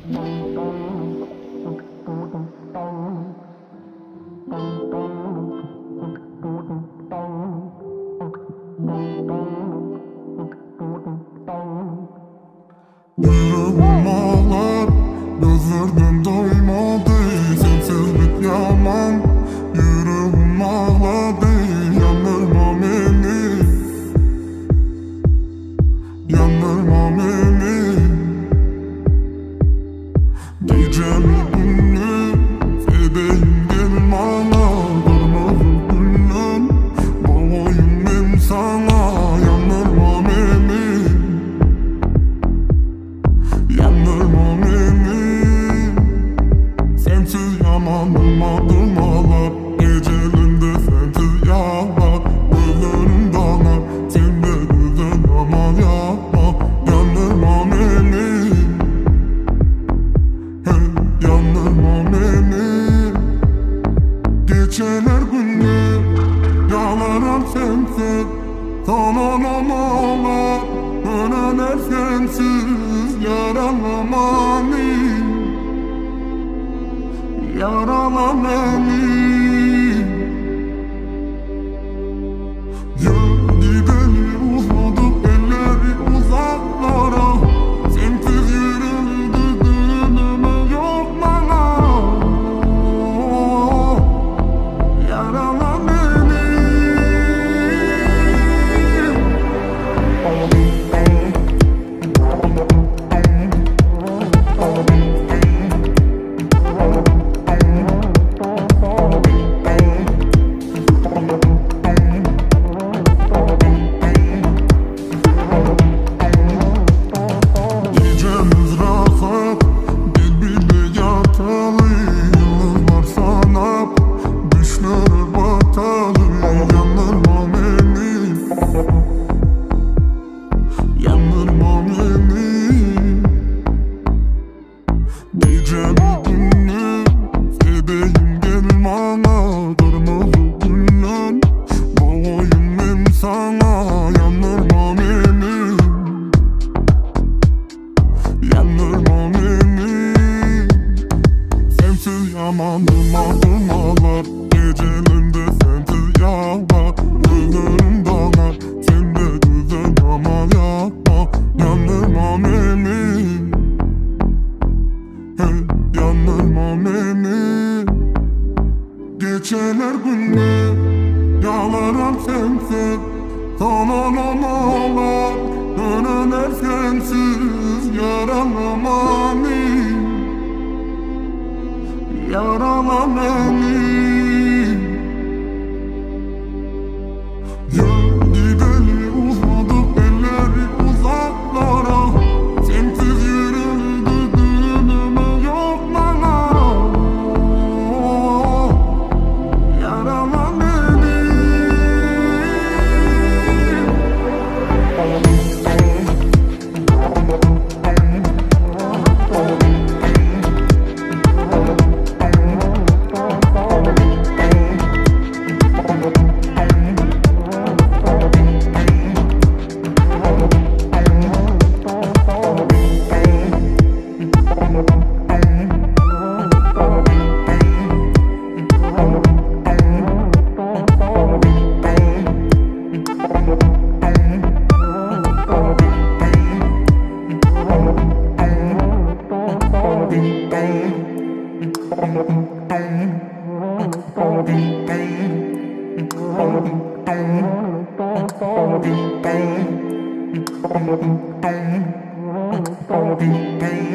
Yüreğim ağlar, gözlerden doymadı. Sensizlik yaman, yüreğim ağladı. Yandırma beni, yandırma beni. Geceli gündüz fedeyim gel bana. Kırmızı güllüm boğayım ben sana. Yandırma beni, yandırma beni. Sensiz yamanım adım ağlar. Gecelinde sensiz yağlar. Gözlerim dağlar, sen de güzel ama yapma. Yandırma beni, hey, yandırma beni. Geceler gündüz yağlarım sensiz. Sana ağlar, döneler sensiz. Yaralama beni, yarala beni. Gideli uzadık elleri uzaklara. Sensiz yürüdü döneme yok bana. Yarala beni. Gecemiz rahat, birbirine yatalı. Yıldızlar sanap, düşlere batalı. Yandırma beni, yandırma beni. Gecemi gündüz fedeyim gel bana. Kırmızı güllüm boğayım ben sana. Yandırma beni, yandırma beni. Sensiz yamanım adım ağlar. Gecelerinde sensiz yağlar. Gözlerim dağlar, sen de güzel ama yapma. Yandırma beni, hey, yandırma beni. Geceler gündüz yağlarım sensiz. Sana ağlar, döneler sensiz. Yaralama beni, yarala beni. Gideli uzadık elleri uzaklara. Sensiz yürüdü döneme yok bana. Yarala beni. Bang.